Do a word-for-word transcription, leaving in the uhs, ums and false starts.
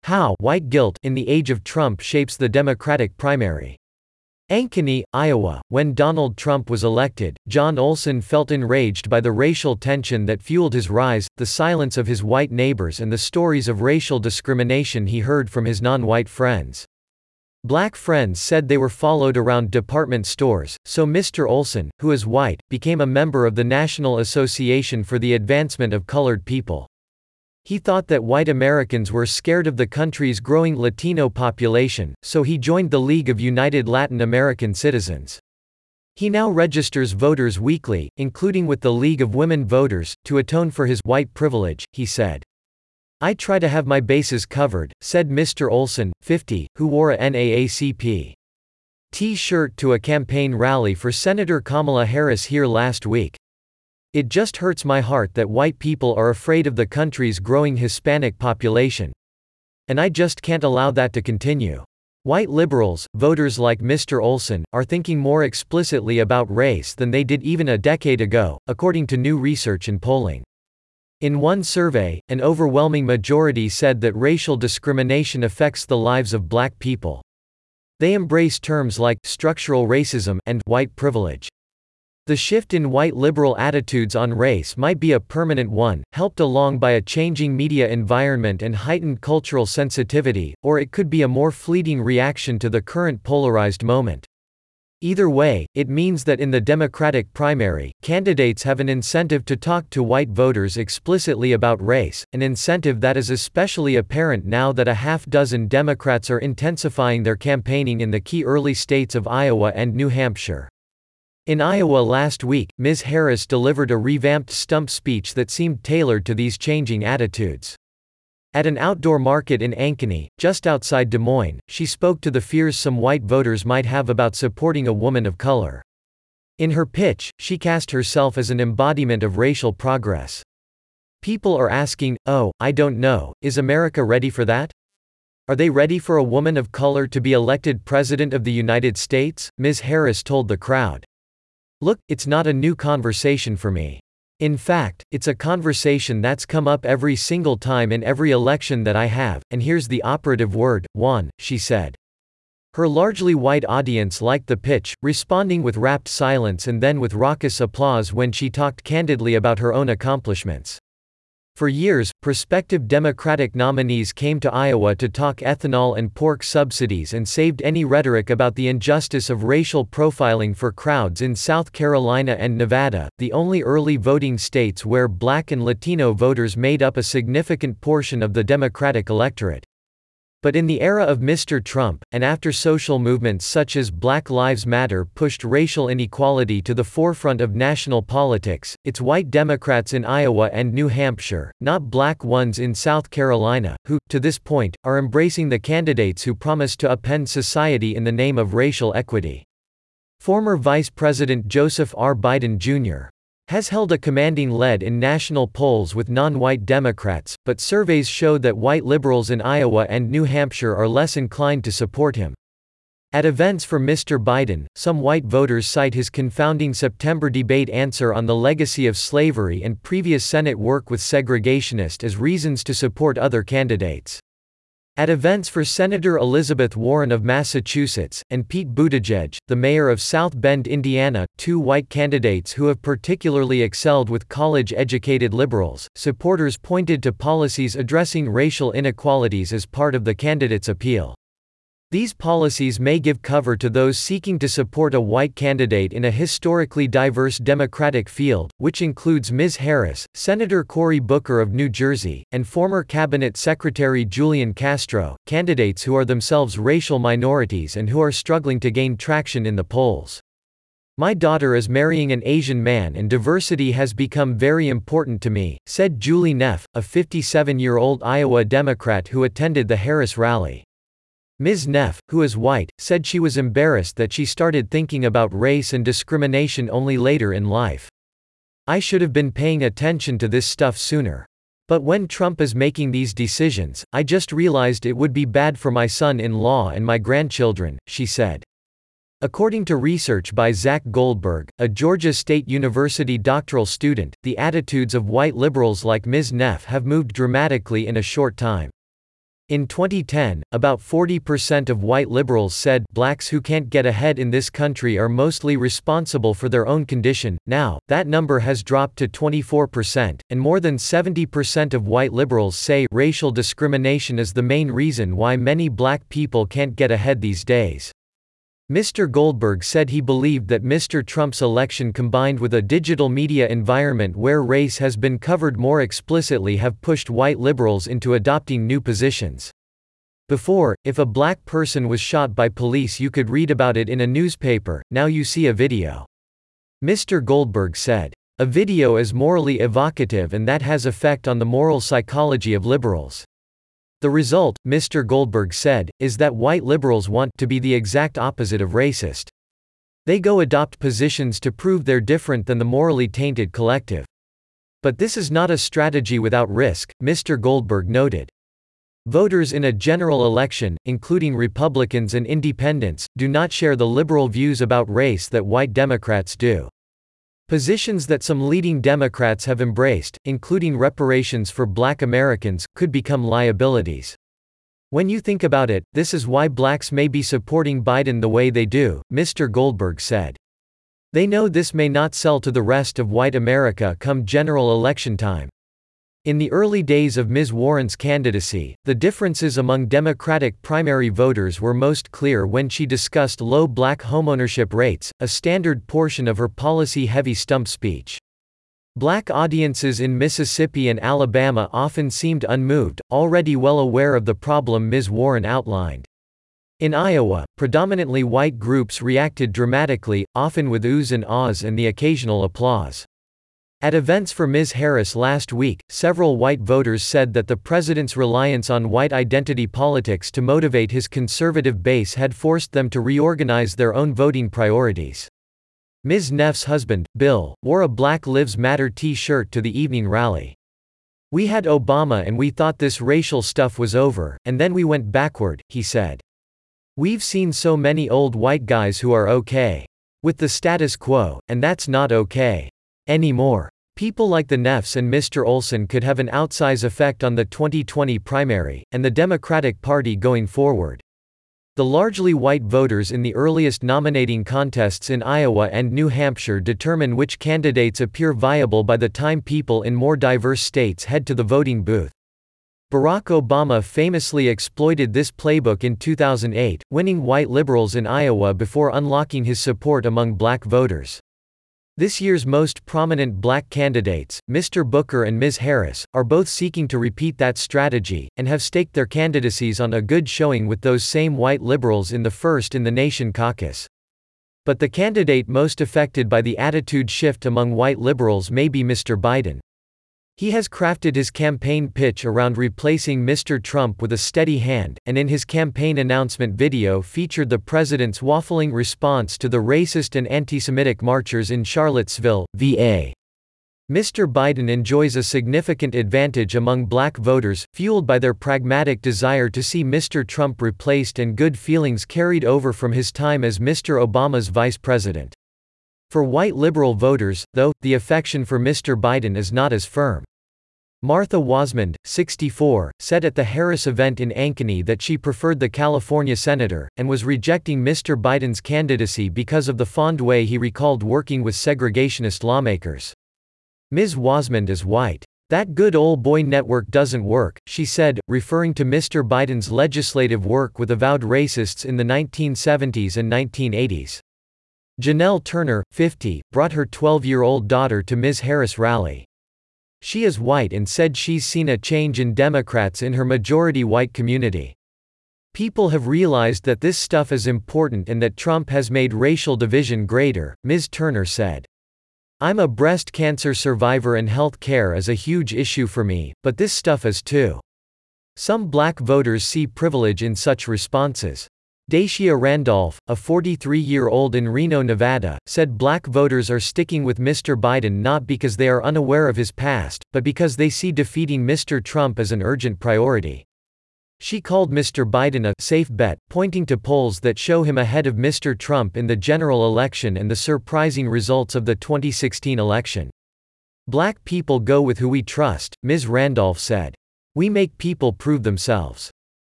How white guilt in the age of Trump shapes the Democratic primary. Ankeny, Iowa. When Donald Trump was elected, John Olson felt enraged by the racial tension that fueled his rise, the silence of his white neighbors and the stories of racial discrimination he heard from his non-white friends. Black friends said they were followed around department stores, so Mister Olson, who is white, became a member of the National Association for the Advancement of Colored People. He thought that white Americans were scared of the country's growing Latino population, so he joined the League of United Latin American Citizens. He now registers voters weekly, including with the League of Women Voters, to atone for his white privilege, he said. I try to have my bases covered, said Mister Olson, fifty, who wore a N double A C P T-shirt to a campaign rally for Senator Kamala Harris here last week. It just hurts my heart that white people are afraid of the country's growing Hispanic population. And I just can't allow that to continue. White liberals, voters like Mister Olson, are thinking more explicitly about race than they did even a decade ago, according to new research and polling. In one survey, an overwhelming majority said that racial discrimination affects the lives of black people. They embrace terms like structural racism and white privilege. The shift in white liberal attitudes on race might be a permanent one, helped along by a changing media environment and heightened cultural sensitivity, or it could be a more fleeting reaction to the current polarized moment. Either way, it means that in the Democratic primary, candidates have an incentive to talk to white voters explicitly about race, an incentive that is especially apparent now that a half dozen Democrats are intensifying their campaigning in the key early states of Iowa and New Hampshire. In Iowa last week, Miz Harris delivered a revamped stump speech that seemed tailored to these changing attitudes. At an outdoor market in Ankeny, just outside Des Moines, she spoke to the fears some white voters might have about supporting a woman of color. In her pitch, she cast herself as an embodiment of racial progress. People are asking, oh, I don't know, is America ready for that? Are they ready for a woman of color to be elected President of the United States? Miz Harris told the crowd. Look, it's not a new conversation for me. In fact, it's a conversation that's come up every single time in every election that I have, and here's the operative word, won, she said. Her largely white audience liked the pitch, responding with rapt silence and then with raucous applause when she talked candidly about her own accomplishments. For years, prospective Democratic nominees came to Iowa to talk ethanol and pork subsidies and saved any rhetoric about the injustice of racial profiling for crowds in South Carolina and Nevada, the only early voting states where Black and Latino voters made up a significant portion of the Democratic electorate. But in the era of Mister Trump, and after social movements such as Black Lives Matter pushed racial inequality to the forefront of national politics, it's white Democrats in Iowa and New Hampshire, not black ones in South Carolina, who, to this point, are embracing the candidates who promise to upend society in the name of racial equity. Former Vice President Joseph R. Biden Junior has held a commanding lead in national polls with non-white Democrats, but surveys show that white liberals in Iowa and New Hampshire are less inclined to support him. At events for Mister Biden, some white voters cite his confounding September debate answer on the legacy of slavery and previous Senate work with segregationists as reasons to support other candidates. At events for Senator Elizabeth Warren of Massachusetts, and Pete Buttigieg, the mayor of South Bend, Indiana, two white candidates who have particularly excelled with college-educated liberals, supporters pointed to policies addressing racial inequalities as part of the candidates' appeal. These policies may give cover to those seeking to support a white candidate in a historically diverse Democratic field, which includes Miz Harris, Senator Cory Booker of New Jersey, and former Cabinet Secretary Julian Castro, candidates who are themselves racial minorities and who are struggling to gain traction in the polls. My daughter is marrying an Asian man and diversity has become very important to me, said Julie Neff, a fifty-seven-year-old Iowa Democrat who attended the Harris rally. Miz Neff, who is white, said she was embarrassed that she started thinking about race and discrimination only later in life. I should have been paying attention to this stuff sooner. But when Trump is making these decisions, I just realized it would be bad for my son-in-law and my grandchildren, she said. According to research by Zach Goldberg, a Georgia State University doctoral student, the attitudes of white liberals like Miz Neff have moved dramatically in a short time. In twenty ten, about forty percent of white liberals said blacks who can't get ahead in this country are mostly responsible for their own condition. Now, that number has dropped to twenty-four percent, and more than seventy percent of white liberals say racial discrimination is the main reason why many black people can't get ahead these days. Mister Goldberg said he believed that Mister Trump's election combined with a digital media environment where race has been covered more explicitly have pushed white liberals into adopting new positions. Before, if a black person was shot by police you could read about it in a newspaper, now you see a video. Mister Goldberg said, "A video is morally evocative and that has effect on the moral psychology of liberals. The result," Mister Goldberg said, "is that white liberals want to be the exact opposite of racist. They go adopt positions to prove they're different than the morally tainted collective. But this is not a strategy without risk," Mister Goldberg noted. Voters in a general election, including Republicans and independents, do not share the liberal views about race that white Democrats do. Positions that some leading Democrats have embraced, including reparations for black Americans, could become liabilities. When you think about it, this is why blacks may be supporting Biden the way they do, Mister Goldberg said. They know this may not sell to the rest of white America come general election time. In the early days of Miz Warren's candidacy, the differences among Democratic primary voters were most clear when she discussed low black homeownership rates, a standard portion of her policy-heavy stump speech. Black audiences in Mississippi and Alabama often seemed unmoved, already well aware of the problem Miz Warren outlined. In Iowa, predominantly white groups reacted dramatically, often with oohs and ahs and the occasional applause. At events for Miz Harris last week, several white voters said that the president's reliance on white identity politics to motivate his conservative base had forced them to reorganize their own voting priorities. Miz Neff's husband, Bill, wore a Black Lives Matter t-shirt to the evening rally. "We had Obama and we thought this racial stuff was over, and then we went backward," he said. "We've seen so many old white guys who are okay with the status quo, and that's not okay anymore. People like the Neffs and Mister Olson could have an outsize effect on the twenty twenty primary, and the Democratic Party going forward." The largely white voters in the earliest nominating contests in Iowa and New Hampshire determine which candidates appear viable by the time people in more diverse states head to the voting booth. Barack Obama famously exploited this playbook in two thousand eight, winning white liberals in Iowa before unlocking his support among black voters. This year's most prominent black candidates, Mister Booker and Miz Harris, are both seeking to repeat that strategy, and have staked their candidacies on a good showing with those same white liberals in the first-in-the-nation caucus. But the candidate most affected by the attitude shift among white liberals may be Mister Biden. He has crafted his campaign pitch around replacing Mister Trump with a steady hand, and in his campaign announcement video featured the president's waffling response to the racist and anti-Semitic marchers in Charlottesville, V A Mister Biden enjoys a significant advantage among black voters, fueled by their pragmatic desire to see Mister Trump replaced and good feelings carried over from his time as Mister Obama's vice president. For white liberal voters, though, the affection for Mister Biden is not as firm. Martha Wasmond, sixty-four, said at the Harris event in Ankeny that she preferred the California senator, and was rejecting Mister Biden's candidacy because of the fond way he recalled working with segregationist lawmakers. Miz Wasmond is white. "That good old boy network doesn't work," she said, referring to Mister Biden's legislative work with avowed racists in the nineteen seventies and nineteen eighties. Janelle Turner, fifty, brought her twelve-year-old daughter to Miz Harris' rally. She is white and said she's seen a change in Democrats in her majority white community. "People have realized that this stuff is important and that Trump has made racial division greater," Miz Turner said. "I'm a breast cancer survivor and health care is a huge issue for me, but this stuff is too." Some black voters see privilege in such responses. Dacia Randolph, a forty-three-year-old in Reno, Nevada, said black voters are sticking with Mister Biden not because they are unaware of his past, but because they see defeating Mister Trump as an urgent priority. She called Mister Biden a safe bet, pointing to polls that show him ahead of Mister Trump in the general election and the surprising results of the twenty sixteen election. "Black people go with who we trust," Miz Randolph said. "We make people prove themselves."